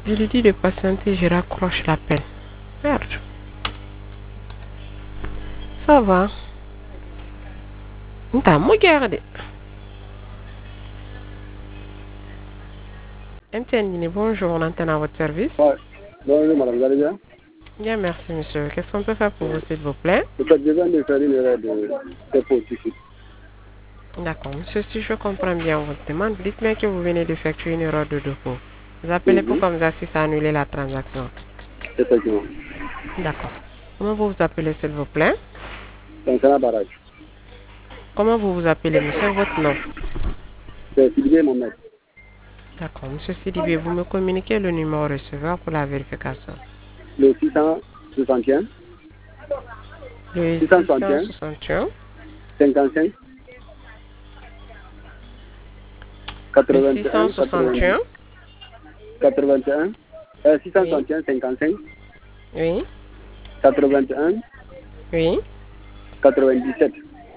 Je lui dis de patienter, je raccroche l'appel. Merde. Ça va. T'as regardé. MTN Guinée, bonjour, on entend à votre service. Ouais. Bonjour madame, vous allez bien? Bien, merci monsieur. Qu'est-ce qu'on peut faire pour vous, s'il vous plaît? Je viens de faire une erreur de dépôt ici. D'accord, monsieur, si je comprends bien votre demande, dites-moi que vous venez d'effectuer une erreur de dépôt. Vous appelez pour qu'on vous assiste à annuler la transaction. Effectivement. D'accord. Comment vous vous appelez, s'il vous plaît? C'est un barrage. Comment vous vous appelez, monsieur, votre nom? C'est Sylvie mon maître. D'accord, monsieur Sidibé, vous me communiquez le numéro receveur pour la vérification. Le 661. Le 661. 661. 55. Le 81. 661. 81. 661, 55. Oui. 81. Oui. 97.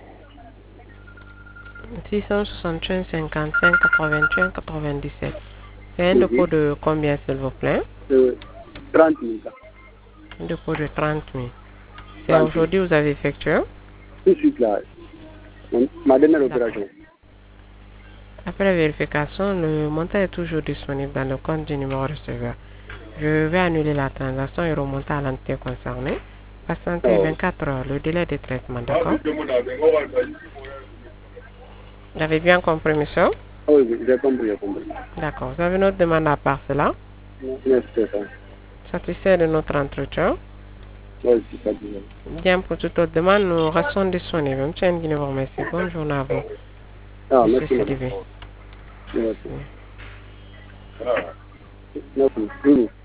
661, 55, 81, 97. C'est un dépôt de combien, s'il vous plaît? 30 000. Un dépôt de 30 000. C'est aujourd'hui vous avez effectué? Tout de suite là. Ma dernière opération. Après la vérification, le montant est toujours disponible dans le compte du numéro receveur. Je vais annuler la transaction et remonter à l'entité concernée. Patientez 24 heures, le délai de traitement, d'accord? Vous avez bien compris, monsieur? Oui, j'ai compris, D'accord. Vous avez une autre demande à part cela? Merci, Satisfait de notre entretien? Oui, c'est pas bien. Bien, pour toute autre demande, nous restons disponibles. M. Nguine vous remercie. Bonne journée à vous. Monsieur Sidibé. Merci. Merci.